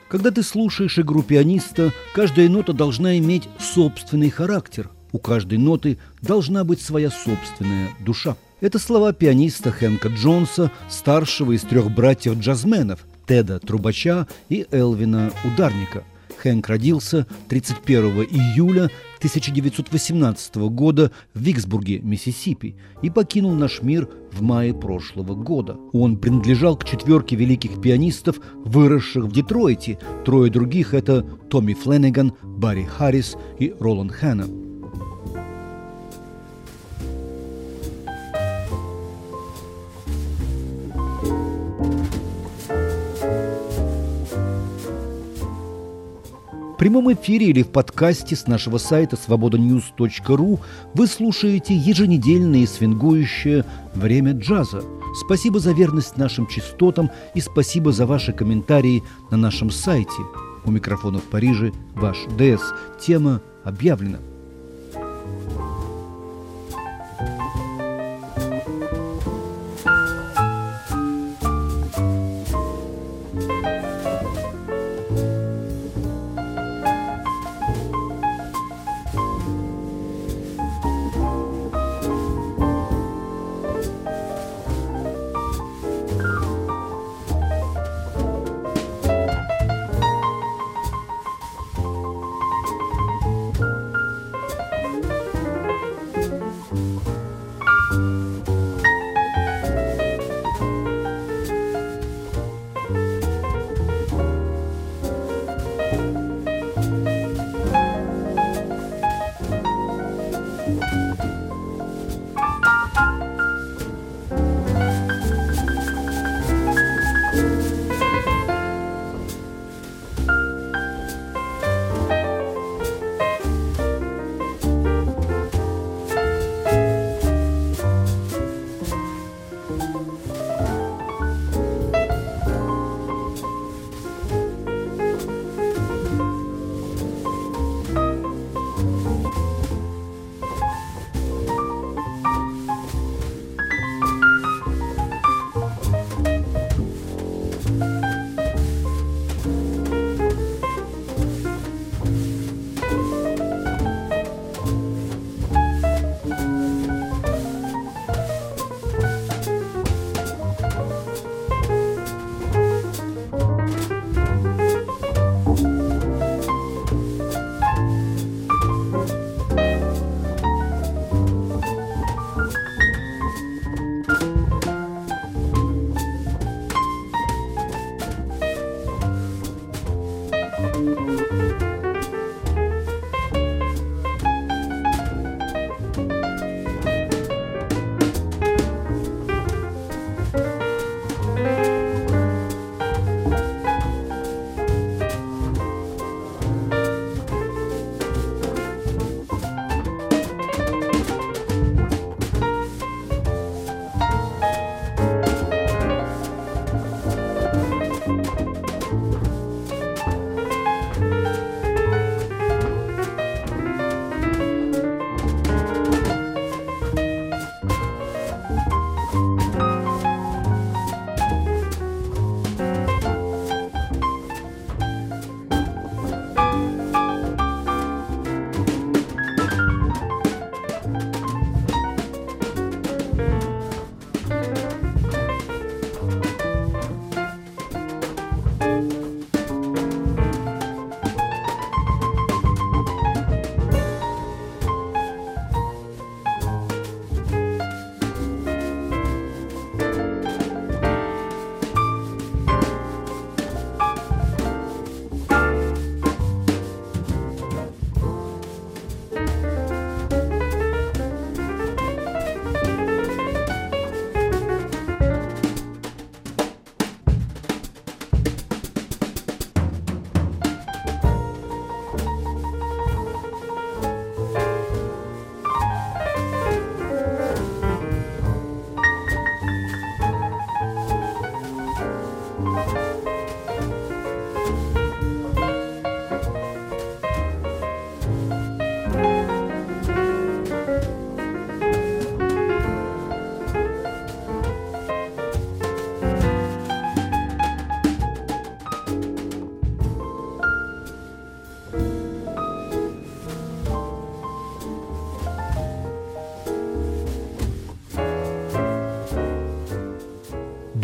Когда ты слушаешь игру пианиста, каждая нота должна иметь собственный характер. У каждой ноты должна быть своя собственная душа. Это слова пианиста Хэнка Джонса, старшего из 3 братьев-джазменов – Теда Трубача и Элвина Ударника. Хэнк родился 31 июля 1918 года в Виксбурге, Миссисипи, и покинул наш мир в мае прошлого года. Он принадлежал к 4 великих пианистов, выросших в Детройте. 3 других – это Томми Фленнеган, Барри Харрис и Роланд Ханна. В прямом эфире или в подкасте с нашего сайта svobodanews.ru вы слушаете еженедельное свингующее «Время джаза». Спасибо за верность нашим частотам и спасибо за ваши комментарии на нашем сайте. У микрофона в Париже ваш ДС. Тема объявлена.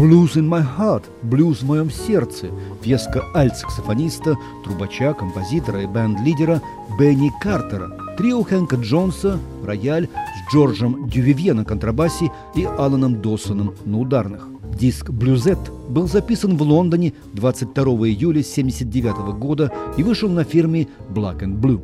«Blues in my heart» – «Блюз в моем сердце», пьеска альт-саксофониста, трубача, композитора и бенд-лидера Бенни Картера, трио Хэнка Джонса, рояль с Джорджем Дювивье на контрабасе и Аланом Доссоном на ударных. Диск «Блюзет» был записан в Лондоне 22 июля 1979 года и вышел на фирме Black and Blue.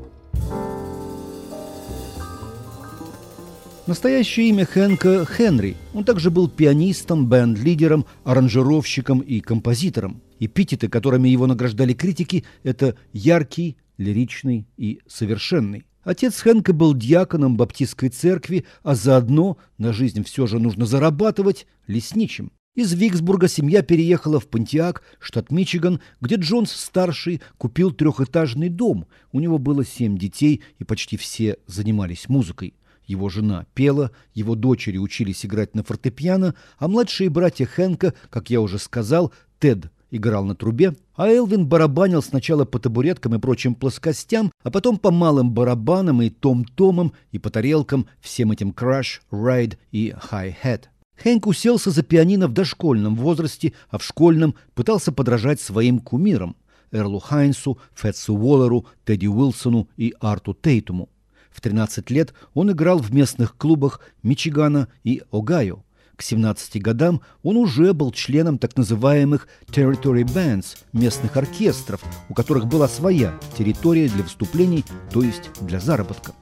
Настоящее имя Хэнка – Хенри. Он также был пианистом, бенд-лидером, аранжировщиком и композитором. Эпитеты, которыми его награждали критики – это «яркий», «лиричный» и «совершенный». Отец Хэнка был диаконом баптистской церкви, а заодно, на жизнь все же нужно зарабатывать, лесничим. Из Виксбурга семья переехала в Понтиак, штат Мичиган, где Джонс-старший купил трехэтажный дом. У него было 7 детей, и почти все занимались музыкой. Его жена пела, его дочери учились играть на фортепиано, а младшие братья Хэнка, как я уже сказал, Тед играл на трубе, а Элвин барабанил сначала по табуреткам и прочим плоскостям, а потом по малым барабанам и том-томам, и по тарелкам, всем этим краш, райд и хай-хэт. Хэнк уселся за пианино в дошкольном возрасте, а в школьном пытался подражать своим кумирам – Эрлу Хайнсу, Фетсу Уоллеру, Тедди Уилсону и Арту Тейтуму. В 13 лет он играл в местных клубах Мичигана и Огайо. К 17 годам он уже был членом так называемых Territory Bands, местных оркестров, у которых была своя территория для выступлений, то есть для заработка.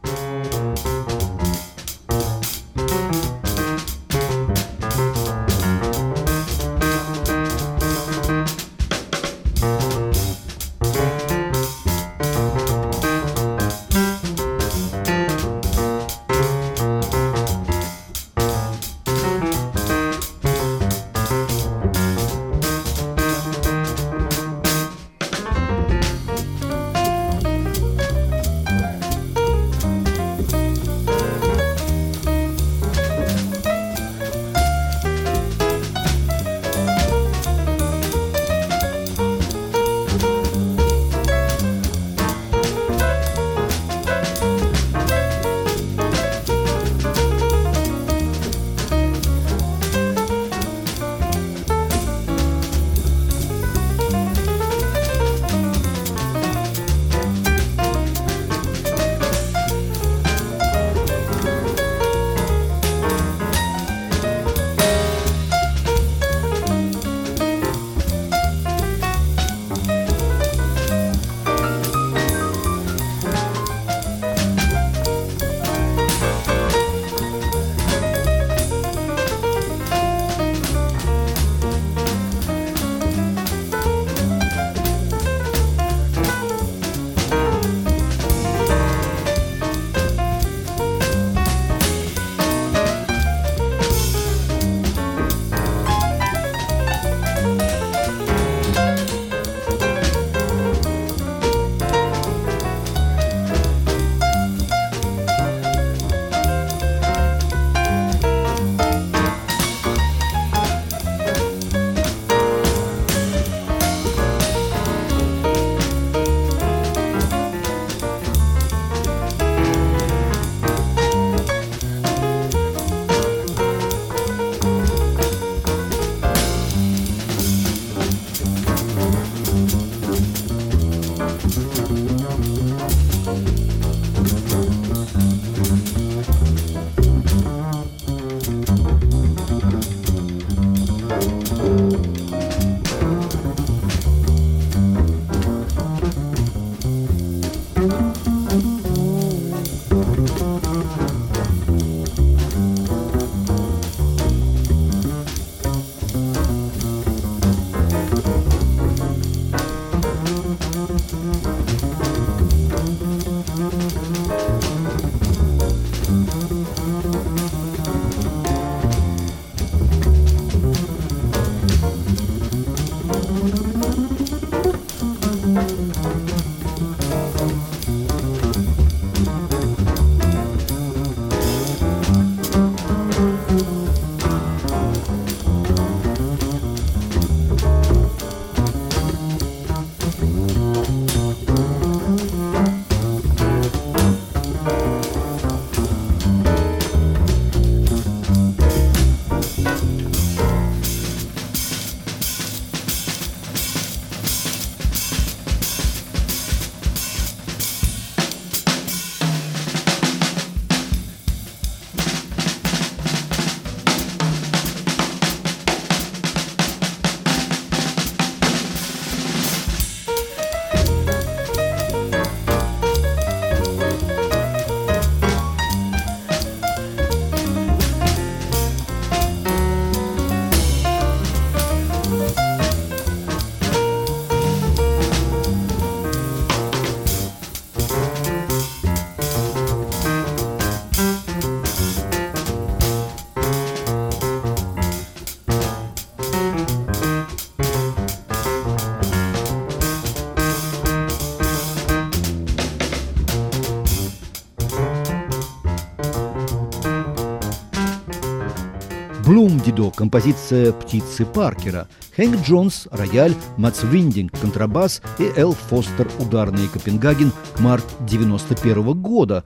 Блумдидо, композиция «Птицы Паркера», Хэнк Джонс, рояль, Матс Виндинг, контрабас и Эл Фостер, ударные Копенгаген, март 91 года.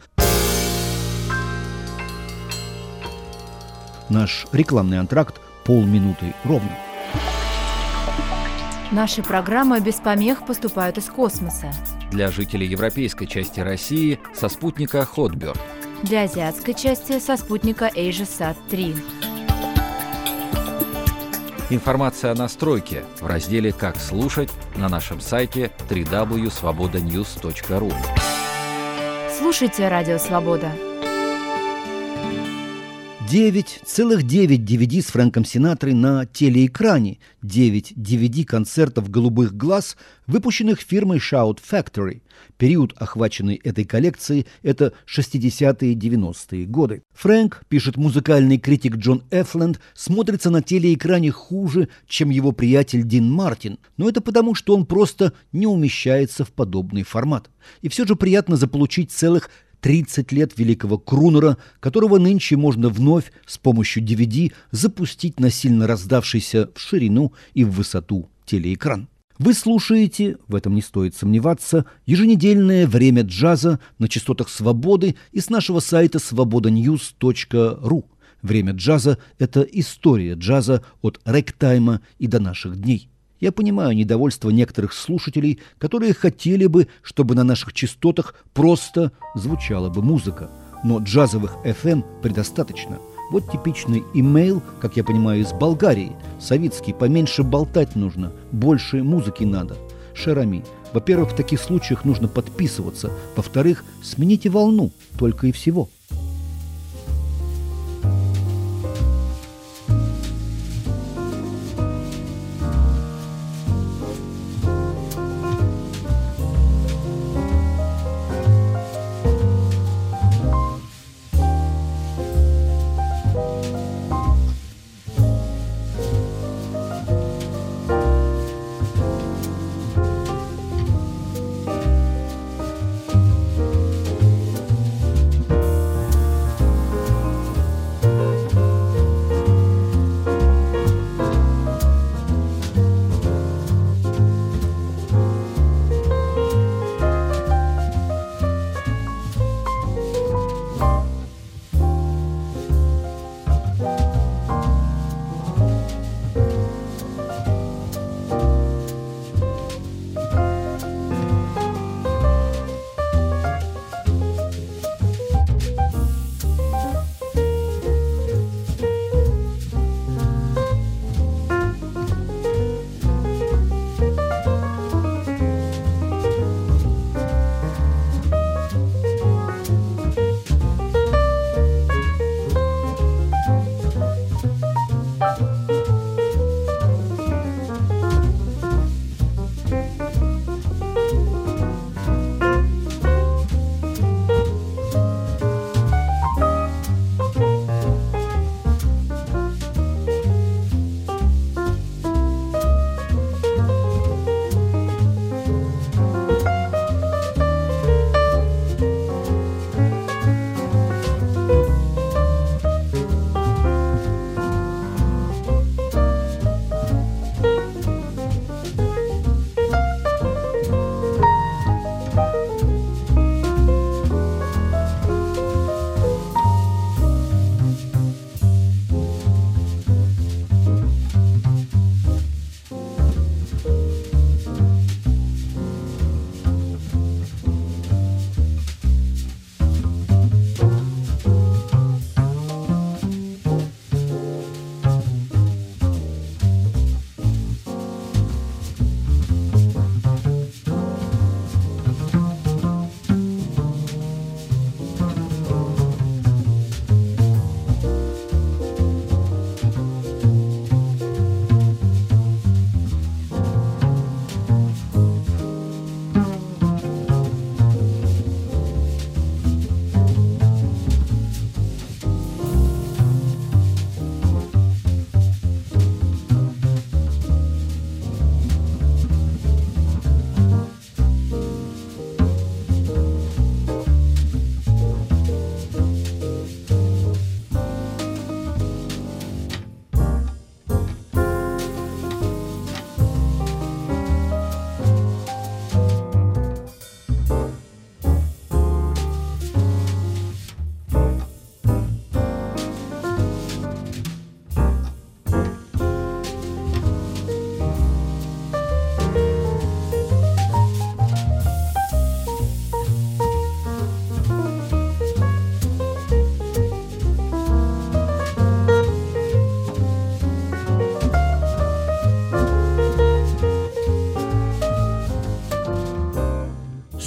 Наш рекламный антракт полминуты ровно. Наши программы без помех поступают из космоса. Для жителей европейской части России со спутника Hotbird. Для азиатской части со спутника AsiaSat 3. Информация о настройке в разделе «Как слушать» на нашем сайте www.svobodanews.ru. Слушайте Радио Свобода. 9,9 DVD с Фрэнком Синатрой на телеэкране, 9 DVD концертов «Голубых глаз», выпущенных фирмой Shout Factory. Период, охваченный этой коллекцией, это 60-е и 90-е годы. Фрэнк, пишет музыкальный критик Джон Эфленд, смотрится на телеэкране хуже, чем его приятель Дин Мартин, но это потому, что он просто не умещается в подобный формат. И все же приятно заполучить целых 30 лет великого крунера, которого нынче можно вновь с помощью DVD запустить на сильно раздавшийся в ширину и в высоту телеэкран. Вы слушаете, в этом не стоит сомневаться, еженедельное «Время джаза» на частотах «Свободы» и с нашего сайта svobodanews.ru. «Время джаза» — это история джаза от рэгтайма и до наших дней. Я понимаю недовольство некоторых слушателей, которые хотели бы, чтобы на наших частотах просто звучала бы музыка. Но джазовых FM предостаточно. Вот типичный имейл, как я понимаю, из Болгарии. Савицкий: поменьше болтать нужно, больше музыки надо. Шерами: во-первых, в таких случаях нужно подписываться. Во-вторых, смените волну, только и всего.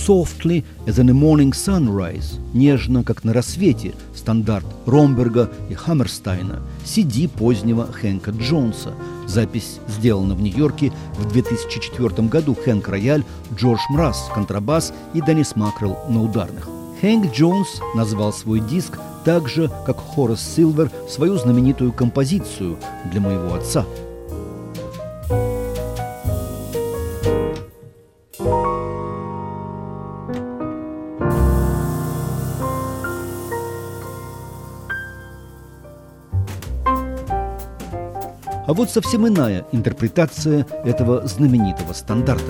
«Softly as in a morning sunrise» – «Нежно, как на рассвете» – стандарт Ромберга и Хаммерстайна, CD позднего Хэнка Джонса. Запись сделана в Нью-Йорке в 2004 году. Хэнк – рояль, Джордж Мраз – контрабас и Деннис Макрелл на ударных. Хэнк Джонс назвал свой диск так же, как Хорас Силвер свою знаменитую композицию «Для моего отца». А вот совсем иная интерпретация этого знаменитого стандарта.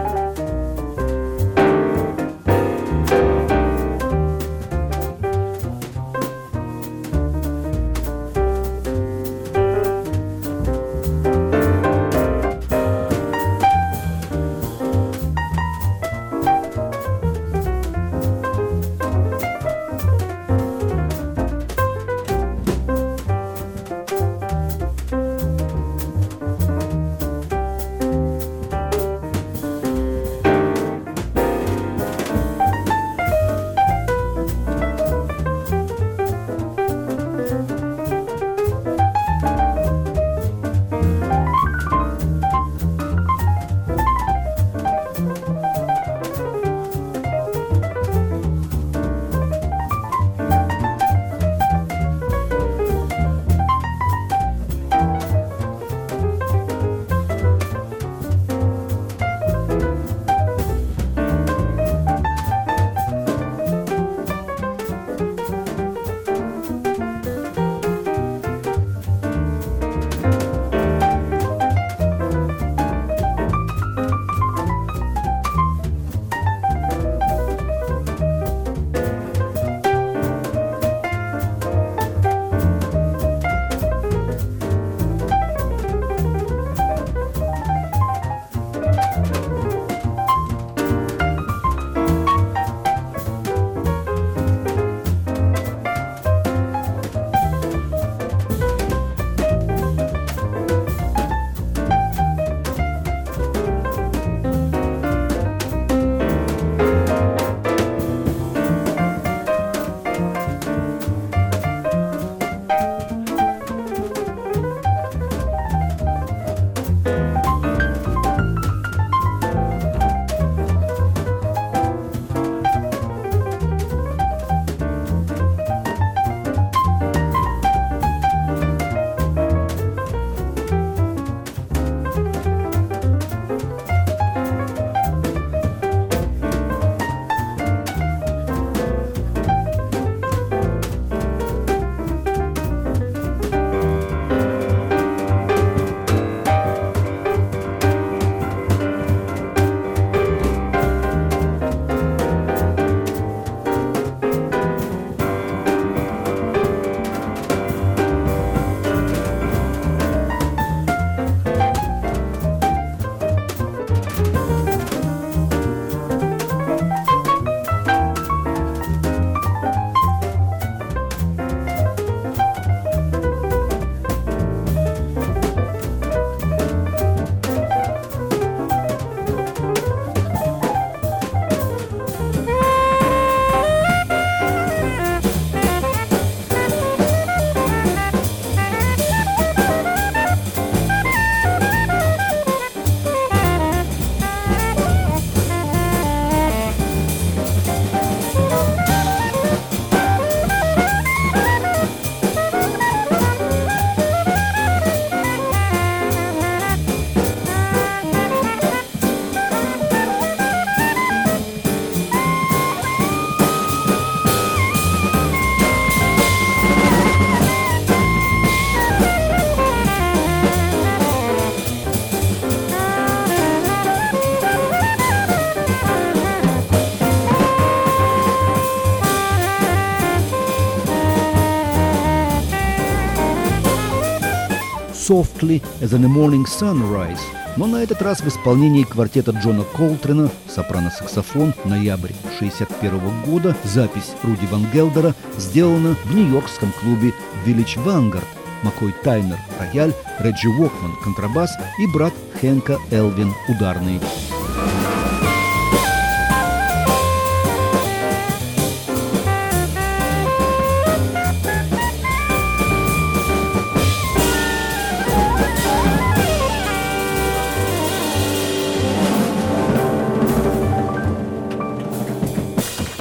«Softly as in a morning sunrise», но на этот раз в исполнении квартета Джона Колтрена, сопрано-саксофон, ноябрь 1961 года, запись Руди Ван Гелдера, сделана в нью-йоркском клубе Village Vanguard. Маккой Тайнер – рояль, Реджи Уокман – контрабас и брат Хэнка Элвин – ударные.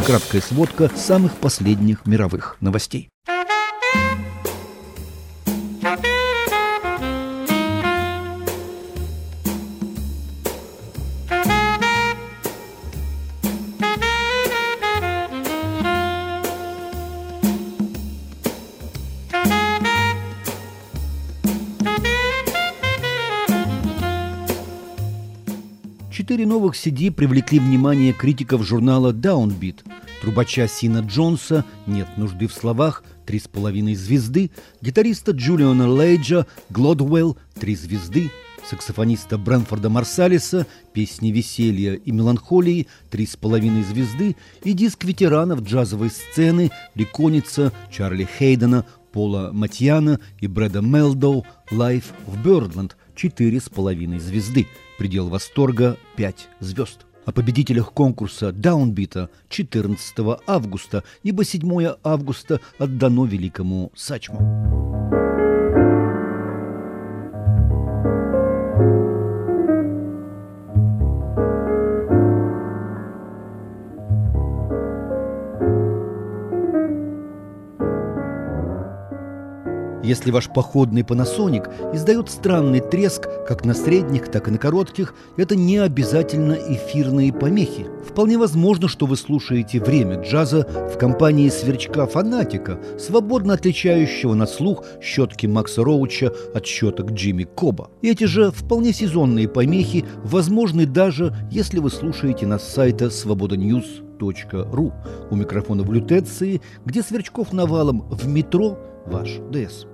краткая сводка самых последних мировых новостей. Четыре новых CD привлекли внимание критиков журнала Downbeat. Трубача Сина Джонса «Нет нужды в словах» 3,5 звезды, гитариста Джулиана Лейджа «Глодвелл» 3 звезды, саксофониста Брэнфорда Марсалиса «Песни веселья и меланхолии» 3,5 звезды и диск ветеранов джазовой сцены «Ликоница» Чарли Хейдена, Пола Матьяна и Брэда Мелдоу «Life в Бёрдленд» 4,5 звезды. Предел восторга 5 звезд. О победителях конкурса Даунбита 14 августа, ибо 7 августа отдано великому Сачму. Если ваш походный Panasonic издает странный треск как на средних, так и на коротких, это не обязательно эфирные помехи. Вполне возможно, что вы слушаете «Время джаза» в компании сверчка-фанатика, свободно отличающего на слух щетки Макса Роуча от щеток Джимми Коба. Эти же вполне сезонные помехи возможны даже, если вы слушаете нас с сайта svobodanews.ru. У микрофона в лютеции, где сверчков навалом в метро, ваш ДС.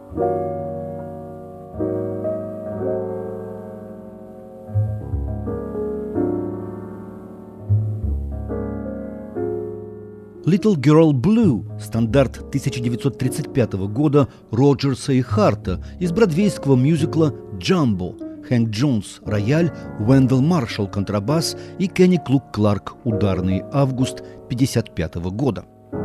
«Little Girl Blue» – стандарт 1935 года Роджерса и Харта из бродвейского мюзикла «Джамбо». Хэнк Джонс – рояль, Уэндell Маршалл – контрабас и Кенни Клук Кларк – ударный, август 1955 года.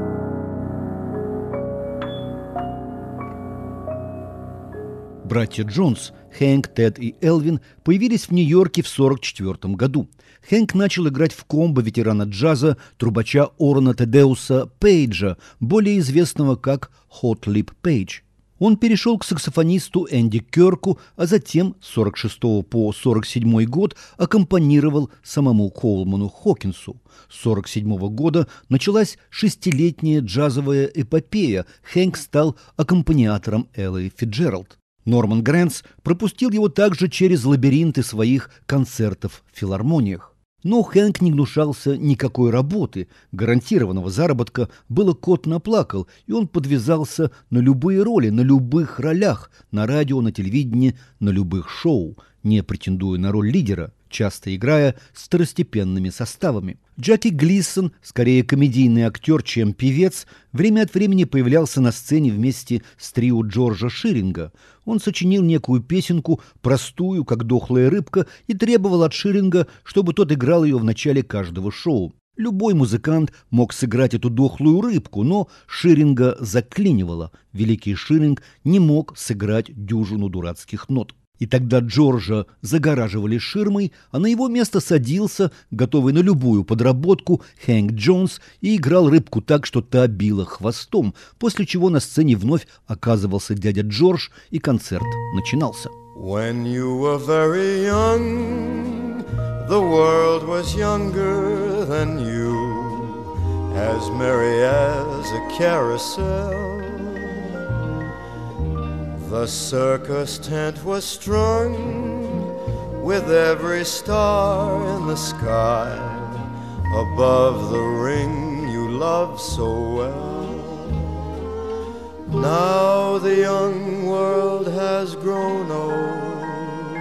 Братья Джонс, Хэнк, Тед и Элвин, появились в Нью-Йорке в 1944 году. Хэнк начал играть в комбо ветерана джаза, трубача Орона Тедеуса Пейджа, более известного как Hot Lip Page. Он перешел к саксофонисту Энди Кёрку, а затем с 1946 по 1947 год аккомпанировал самому Коулману Хокинсу. С 1947 года началась шестилетняя джазовая эпопея. Хэнк стал аккомпаниатором Эллы Фицджеральд. Норман Грэнс пропустил его также через лабиринты своих концертов в филармониях. Но Хэнк не гнушался никакой работы, гарантированного заработка, было кот наплакал, и он подвязался на любые роли, на любых ролях, на радио, на телевидении, на любых шоу, не претендуя на роль лидера, часто играя с второстепенными составами. Джеки Глисон, скорее комедийный актер, чем певец, время от времени появлялся на сцене вместе с трио Джорджа Ширинга. Он сочинил некую песенку, простую, как дохлая рыбка, и требовал от Ширинга, чтобы тот играл ее в начале каждого шоу. Любой музыкант мог сыграть эту дохлую рыбку, но Ширинга заклинивало. Великий Ширинг не мог сыграть дюжину дурацких нот. И тогда Джорджа загораживали ширмой, а на его место садился, готовый на любую подработку, Хэнк Джонс и играл рыбку так, что та била хвостом, после чего на сцене вновь оказывался дядя Джордж, и концерт начинался. When you were very young, the world was younger than you, as merry as a carousel. The circus tent was strung with every star in the sky above the ring you loved so well. Now the young world has grown old,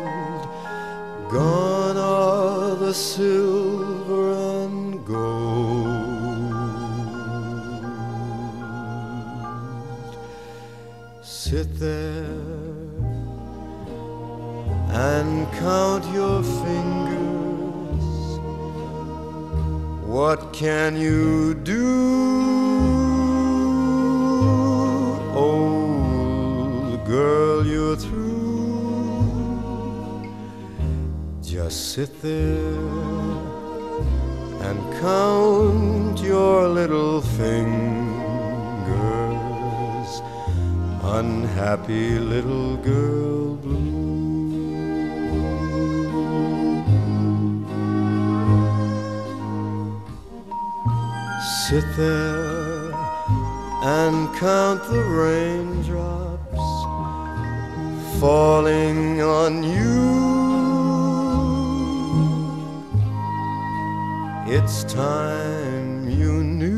gone are the silver and gold. Sit there and count your fingers. What can you do, old girl, you're through. Just sit there and count your little fingers. Unhappy little girl blue. Sit there and count the raindrops falling on you. It's time you knew.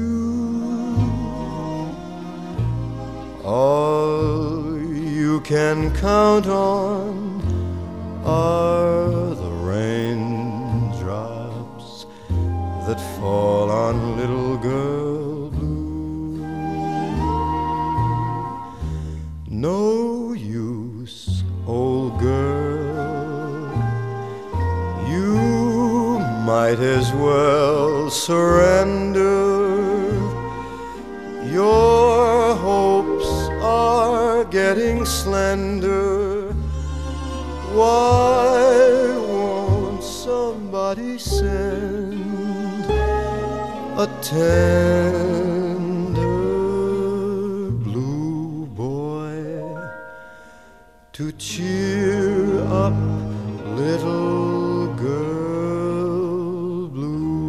All you can count on are the raindrops that fall on little girl blue. No use, old girl, you might as well surrender. Your hopes are getting slender. Why won't somebody send a tender blue boy to cheer up little girl blue?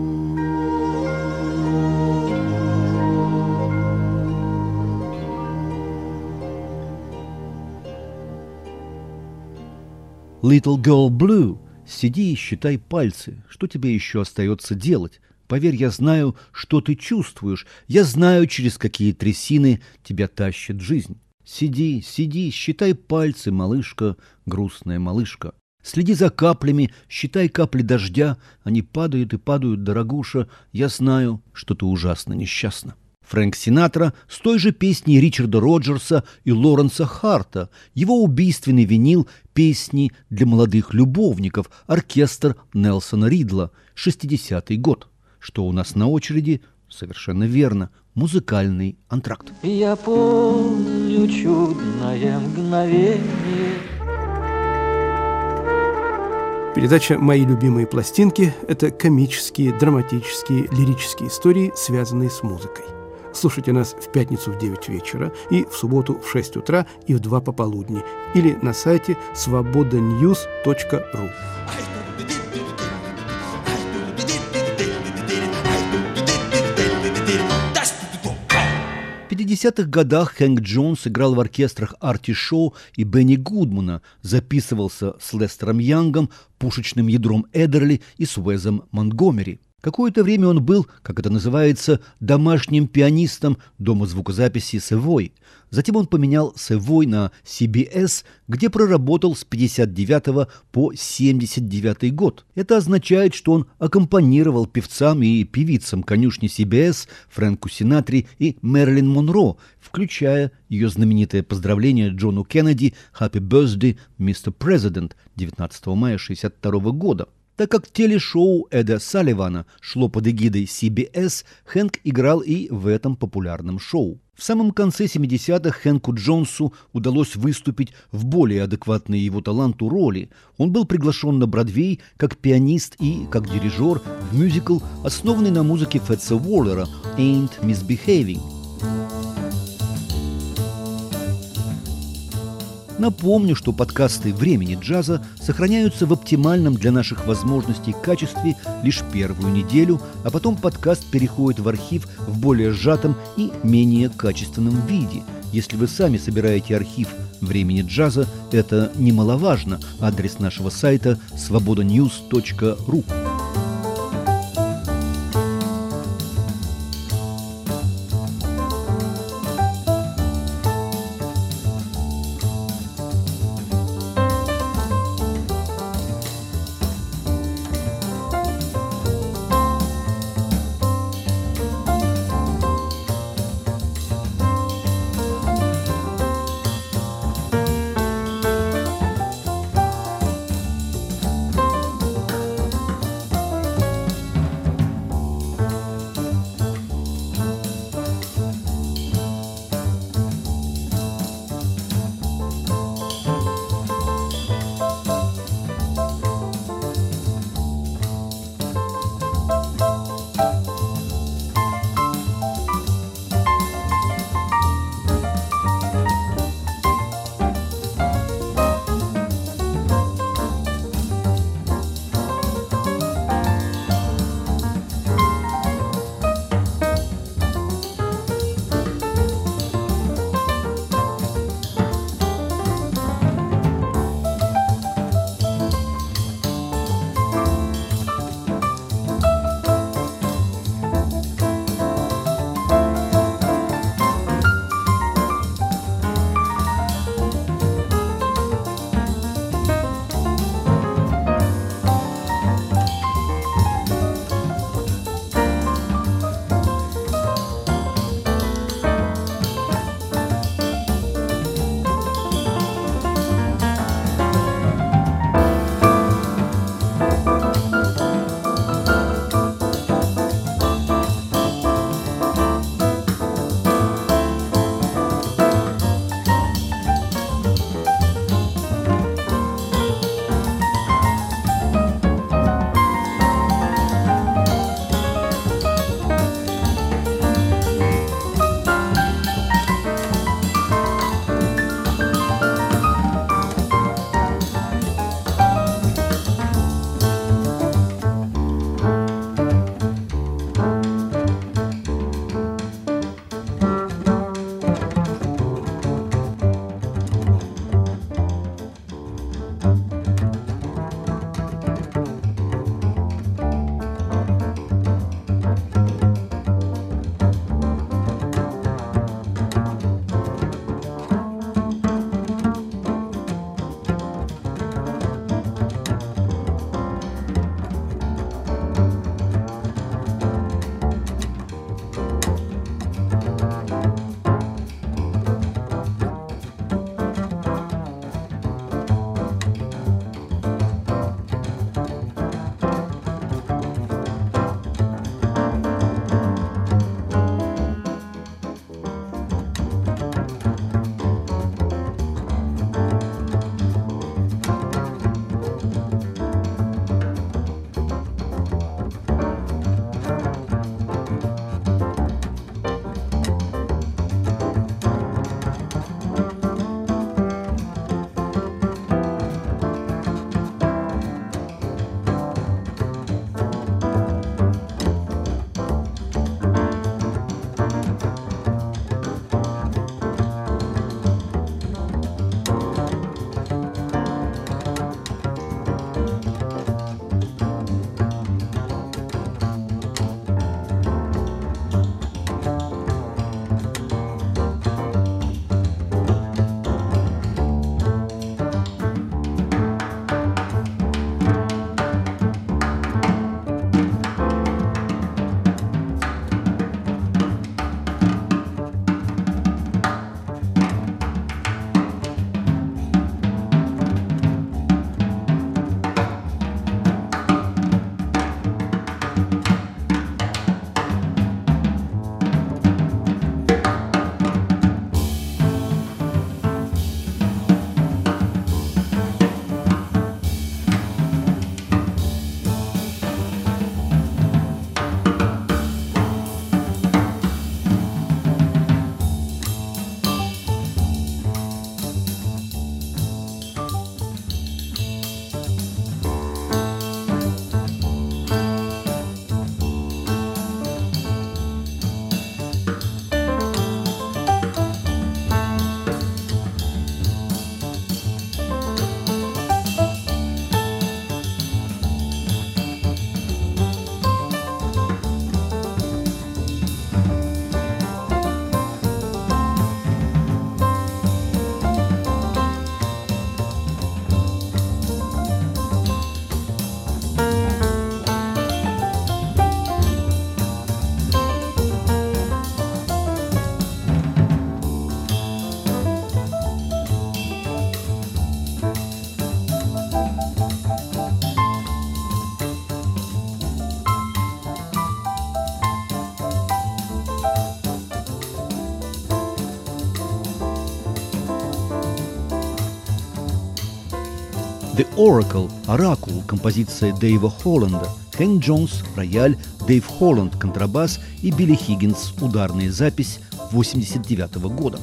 Little Girl Blue. Сиди и считай пальцы. Что тебе еще остается делать? Поверь, я знаю, что ты чувствуешь. Я знаю, через какие трясины тебя тащит жизнь. Сиди, сиди, считай пальцы, малышка, грустная малышка. Следи за каплями, считай капли дождя, они падают и падают, дорогуша, я знаю, что ты ужасно несчастна. Фрэнк Синатра с той же песней Ричарда Роджерса и Лоренса Харта, его убийственный винил «Песни для молодых любовников», оркестр Нельсона Ридла, 60-й год. Что у нас на очереди? Совершенно верно, музыкальный антракт. Я помню чудное мгновение. Передача «Мои любимые пластинки» – это комические, драматические, лирические истории, связанные с музыкой. Слушайте нас в пятницу в 9 вечера и в субботу в 6 утра и в 2 пополудни или на сайте svobodanews.ru. В 50-х годах Хэнк Джонс играл в оркестрах Арти Шоу и Бенни Гудмана, записывался с Лестером Янгом, пушечным ядром Эдерли и с Уэзом Монтгомери. Какое-то время он был, как это называется, домашним пианистом дома звукозаписи Savoy. Затем он поменял Savoy на CBS, где проработал с 59 по 79 год. Это означает, что он аккомпанировал певцам и певицам конюшни CBS, Фрэнку Синатри и Мэрилин Монро, включая ее знаменитое поздравление Джону Кеннеди «Happy Birthday, Mr. President» 19 мая 1962 года. Так как телешоу Эда Салливана шло под эгидой CBS, Хэнк играл и в этом популярном шоу. В самом конце 70-х Хэнку Джонсу удалось выступить в более адекватной его таланту роли. Он был приглашен на Бродвей как пианист и как дирижер в мюзикл, основанный на музыке Фетса Уоллера «Ain't Misbehaving». Напомню, что подкасты «Времени джаза» сохраняются в оптимальном для наших возможностей качестве лишь первую неделю, а потом подкаст переходит в архив в более сжатом и менее качественном виде. Если вы сами собираете архив «Времени джаза», это немаловажно. Адрес нашего сайта svobodanews.ru. The Oracle, Оракул, композиция Дэйва Холланда, Хэнк Джонс, рояль, Дэйв Холланд, контрабас и Билли Хиггинс, ударная запись 1989 года.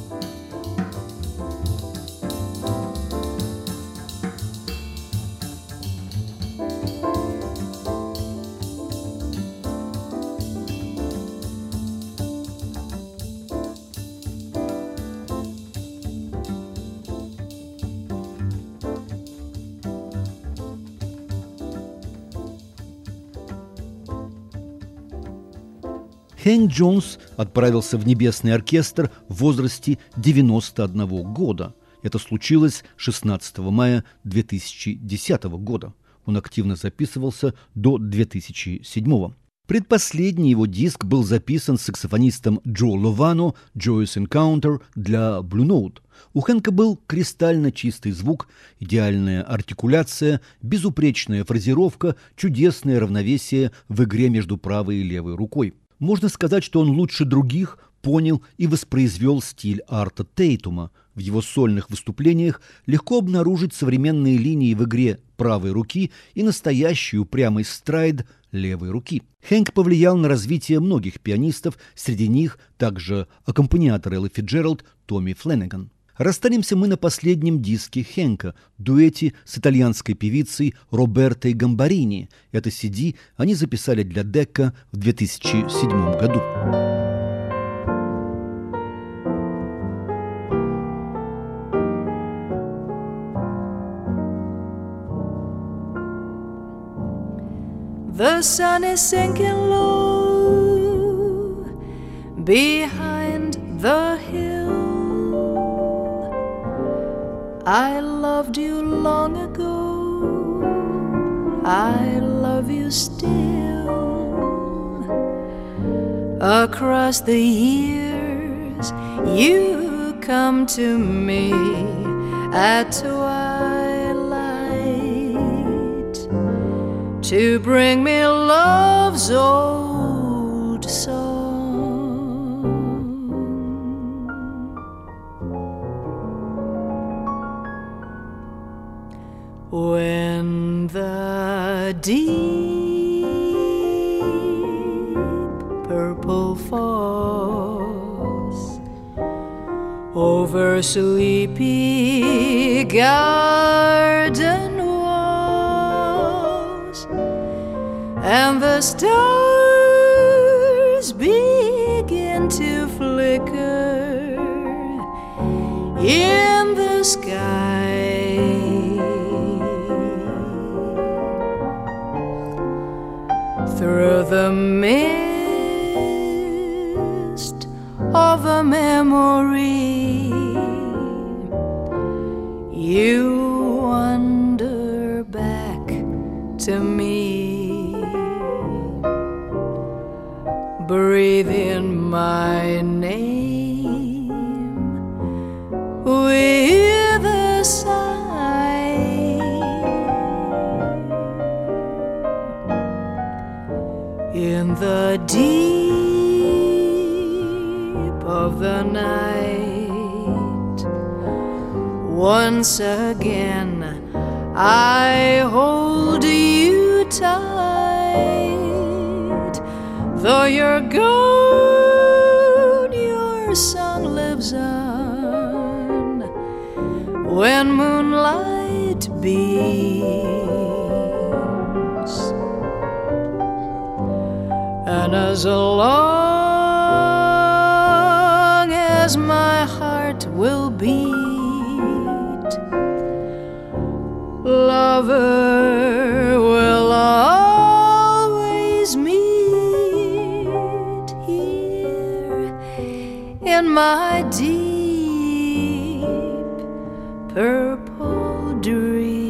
Хэнк Джонс отправился в Небесный оркестр в возрасте 91 года. Это случилось 16 мая 2010 года. Он активно записывался до 2007. Предпоследний его диск был записан саксофонистом Джо Ловано «Joyous Encounter» для Blue Note. У Хэнка был кристально чистый звук, идеальная артикуляция, безупречная фразировка, чудесное равновесие в игре между правой и левой рукой. Можно сказать, что он лучше других понял и воспроизвел стиль Арта Тейтума. В его сольных выступлениях легко обнаружить современные линии в игре правой руки и настоящий упрямый страйд левой руки. Хэнк повлиял на развитие многих пианистов, среди них также аккомпаниатор Эллы Фицджеральд Томми Фленнеган. Расстанемся мы на последнем диске Хэнка, дуэте с итальянской певицей Робертой Гамбарини. Это CD они записали для Декка в 2007 году. The sun is sinking low behind the hill. I loved you long ago, I love you still. Across the years you come to me at twilight to bring me love's old song. When the deep purple falls over sleepy garden walls, and the stars begin to flicker in the sky, through the mist of a memory, you wander back to me. Breathe in my name with a sigh, in the deep of the night. Once again I hold you tight. Though you're gone, your song lives on when moonlight beams, and as long as my heart will beat, lover will always meet here in my deep purple dream.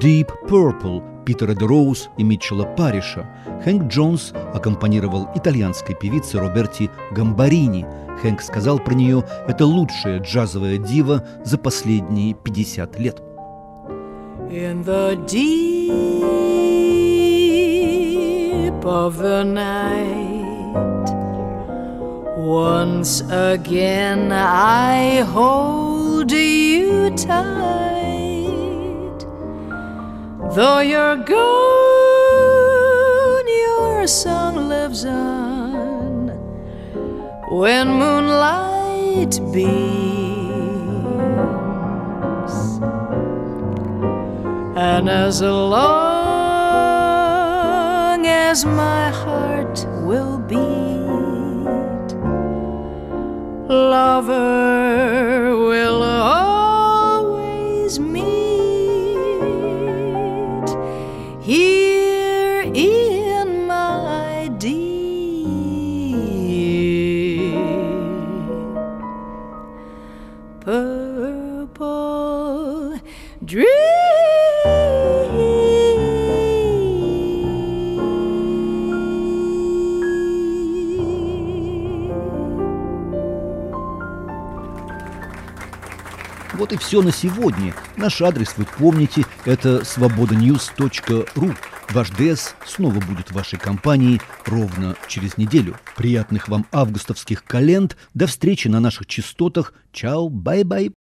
Deep Purple Питера де Роуз и Митчелла Париша. Хэнк Джонс аккомпанировал итальянской певице Роберти Гамбарини. Хэнк сказал про нее: это лучшая джазовая дива за последние 50 лет. In the deep of the night, once again I hold you tight. Though you're gone, your song lives on when moonlight beams, and as long as my heart will beat, lover will always meet here in my deep purple dream. Вот и все на сегодня. Наш адрес вы помните, это svobodanews.ru. Ваш ДС снова будет в вашей компании ровно через неделю. Приятных вам августовских календ. До встречи на наших частотах. Чао, бай-бай.